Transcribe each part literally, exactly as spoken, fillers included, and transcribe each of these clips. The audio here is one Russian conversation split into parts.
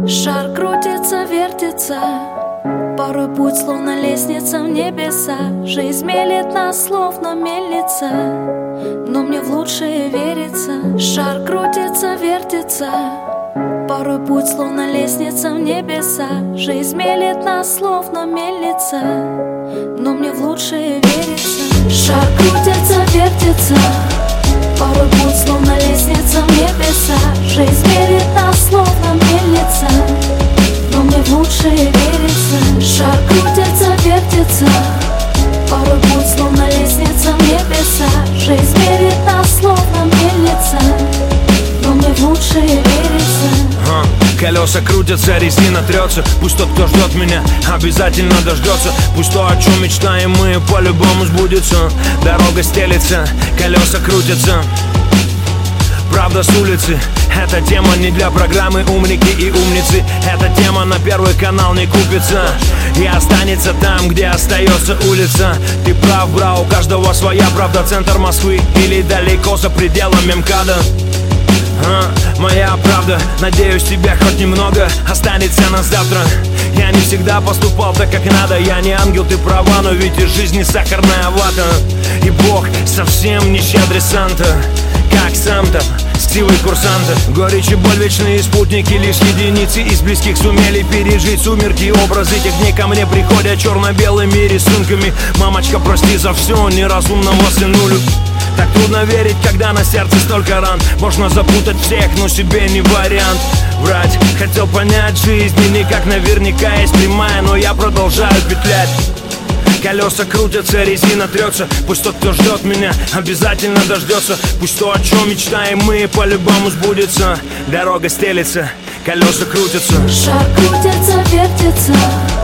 Шар крутится, вертится, порой путь словно лестница в небеса. Жизнь мелет нас словно мельница, но мне в лучшее верится. Шар крутится, вертится, порой путь словно лестница в небеса. Жизнь мелет нас словно мельница, но мне в лучшее верится. Шар крутится, вертится, порой путь словно лестница в небеса. Жизнь мелет нас словно мельница, но мне в лучшее верится. Шар крутится, вертится, порой путь словно лестница в небеса. Жизнь мелет нас словно мельница, но мне в лучшее верится. а, Колеса крутятся, резина трется. Пусть тот, кто ждет меня, обязательно дождется. Пусть то, о чем мечтаем мы, по-любому сбудется. Дорога стелется, колеса крутятся. Правда с улицы, эта тема не для программы «Умники и умницы». Эта тема на Первый канал не купится и останется там, где остается улица. Ты прав, бра, у каждого своя правда. Центр Москвы или далеко за пределами МКАДа. А, моя правда, надеюсь, тебя хоть немного останется на завтра. Я не всегда поступал так, как надо. Я не ангел, ты права, но ведь из жизни сахарная вата. И Бог совсем не щедрый Санта, как сам там, силой курсанта. Горечь и боль, вечные спутники. Лишь единицы из близких сумели пережить сумерки. Образы тех дней ко мне приходят черно-белыми рисунками. Мамочка, прости за все, неразумного сынулю. Так трудно верить, когда на сердце столько ран. Можно запутать всех, но себе не вариант. Врать, хотел понять жизнь, и никак наверняка есть прямая, но я продолжаю петлять. Колеса крутятся, резина трется. Пусть тот, кто ждет меня, обязательно дождется. Пусть то, о чем мечтаем мы, по-любому сбудется. Дорога стелется, колеса крутятся. Шар крутится, вертится,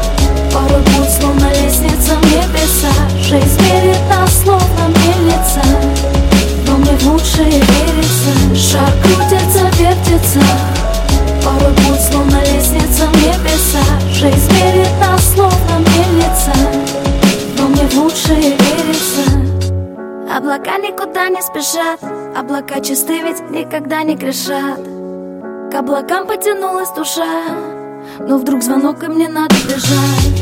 порой путь словно лестница в небеса. Жизнь мерит нас словно мельница, но мне в лучшее верится. Шар крутится, вертится, порой путь словно лестница в небеса. Жизнь мерит нас словно мельница, но мне в лучшее верится. Облака никуда не спешат, облака чисты, ведь никогда не грешат. К облакам потянулась душа, но вдруг звонок, и мне надо бежать.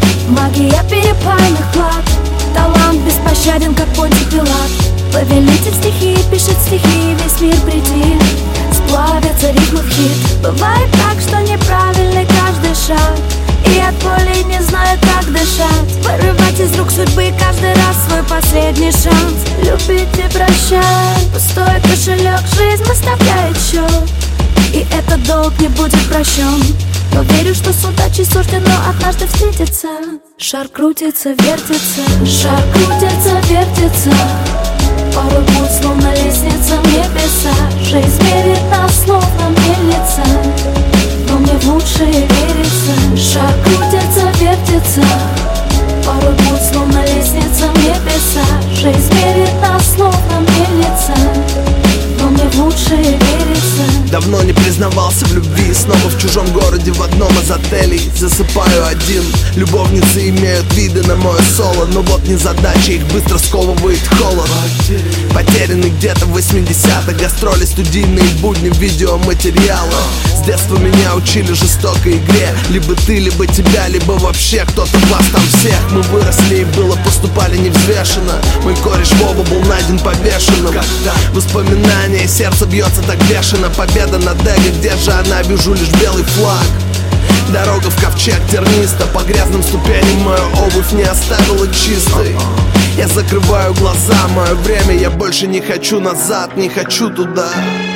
Магия перепальных плат, талант беспощаден, как Понтий Пилат. Повелитель стихии пишет стихи, весь мир притих. Сплавятся ритмы в хит. Бывает так, что неправильный каждый шаг, и от боли не знаю, как дышать. Вырывать из рук судьбы каждый раз свой последний шанс. Любить и прощать. Пустой кошелек, жизнь выставляет счет, и этот долг не будет прощен. Но верю, что с удачей суждено однажды встретиться. Шар крутится, вертится, шар крутится, вертится, порой путь словно лестница в небеса. Жизнь мерит нас словно мельница, но мне в лучшее верится. Шар крутится, вертится, порой путь словно лестница в небеса. Жизнь мерит нас словно мельница, но мне в лучшее верится. Давно не признавался в любви, снова в чужом городе в одном из отелей. Засыпаю один, любовницы имеют виды на мое соло, но вот незадача, их быстро сковывает холод. Потерянный где-то в восьмидесятых, гастроли, студийные будни, видеоматериалы. С детства меня учили жестокой игре. Либо ты, либо тебя, либо вообще кто-то вас там всех. Мы выросли и было поступали невзвешенно. Мой кореш Вова был найден повешенным. Воспоминания, сердце бьется так бешено. Победа над эго, где же она, вижу лишь белый флаг. Дорога в ковчег терниста, по грязным ступеням мою обувь не оставила чистой. Я закрываю глаза, мое время, я больше не хочу назад, не хочу туда.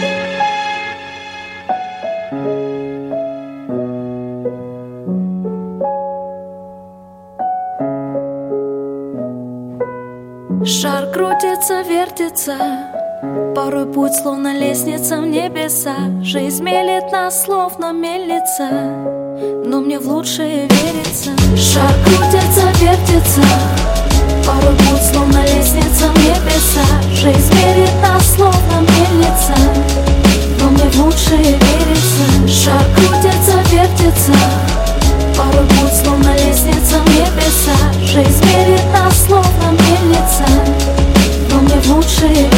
Шар крутится, вертится, порой путь словно лестница в небеса. Жизнь мелет нас словно мельница, но мне в лучшее верится. Шар крутится, вертится, порой путь словно лестница в небеса. Жизнь мелет нас словно мельница, но мне в лучшее верится. Шар крутится, вертится, порой путь словно лестница в небеса. Жизнь мелет нас словно мельница, но мне в лучшее